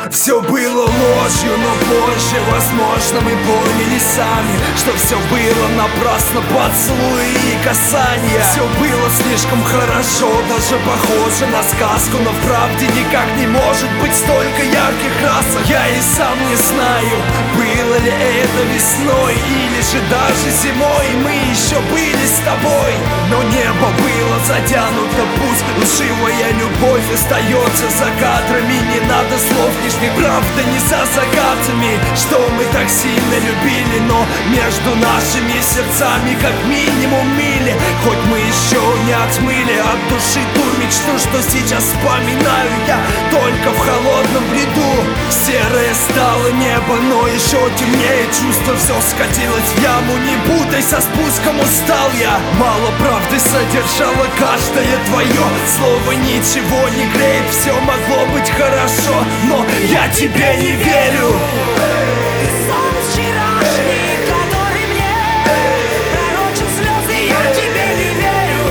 Все было ложью, но позже, возможно, мы поняли сами, что все было напрасно, поцелуи и касания. Все было слишком хорошо, даже похоже на сказку, но в правде никак не может быть столько ярких красок. Я и сам не знаю, было ли это весной или же даже зимой. Мы еще были с тобой, но небо было затянуто, пусть лживая любовь остается за кадрами. Не надо слов лишних, правда не за закатами, что мы так сильно любили, но между нашими сердцами как минимум мили. Хоть мы еще не отмыли от души ту мечту, что сейчас вспоминаю я только в холодном бреду. Серое стало небо, но еще темнее чувство, все скатилось в яму. Не путай, со спуском устал я. Мало правды содержало каждое твое слово, ничего не греет, все могло быть хорошо, но я тебе не верю. Ты сон вчерашний, который мне пророчил слезы, я тебе не верю.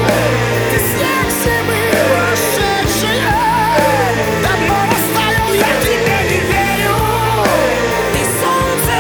Ты снег зимы, прошедший, давно растаял, я тебе не верю. Ты солнце,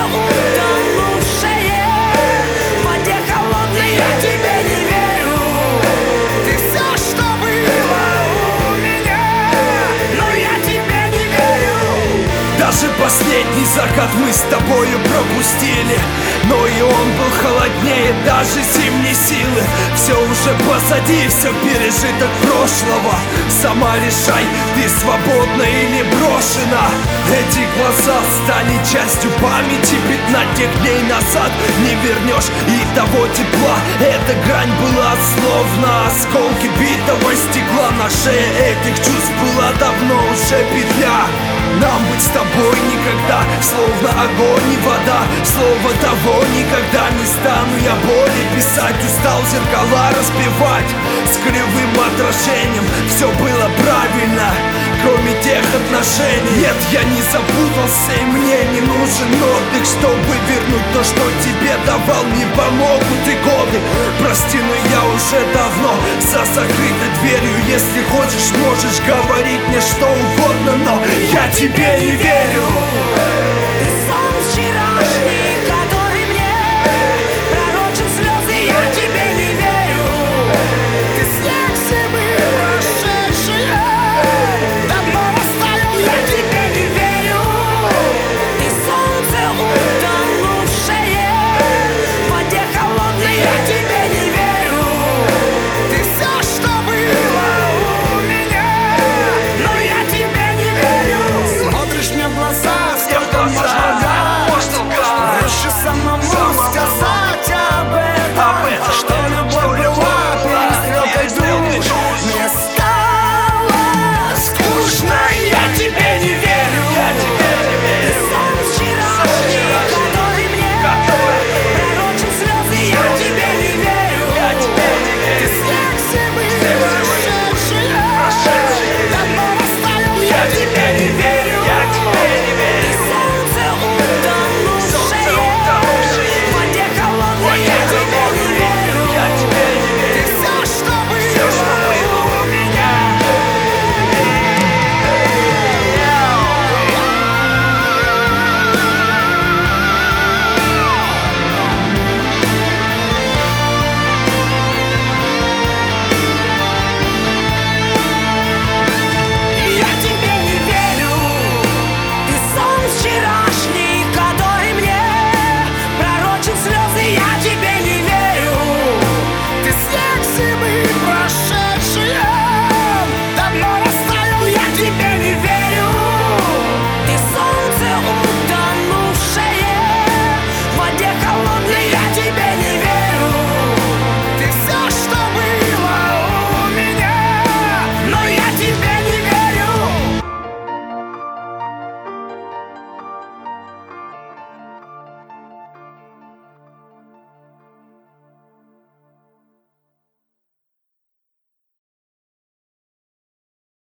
утонувшее в воде холодной, я тебе не верю. Ты все, что было у меня, но я тебе не верю. Даже последний закат мы с тобою пропустили, но и он был холоднее даже зимней силы. Все уже позади, все пережиток прошлого. Сама решай, ты свободна или брошена. Эти глаза стали частью памяти, 15 дней назад не вернешь и того тепла. Эта грань была словно осколки битого стекла. На шее этих чувств была давно уже петля. Нам быть с тобой никогда, словно огонь и вода. Слово того никогда не стану я более писать. Устал зеркала разбивать с кривым отражением. Все было правильно, кроме тех отношений. Нет, я не запутался, и мне не нужен отдых, чтобы вернуть то, что тебе давал. Не помогут и годы. Прости, но я уже давно за закрытой дверью. Если хочешь, можешь говорить мне что угодно, но я тебе не верю.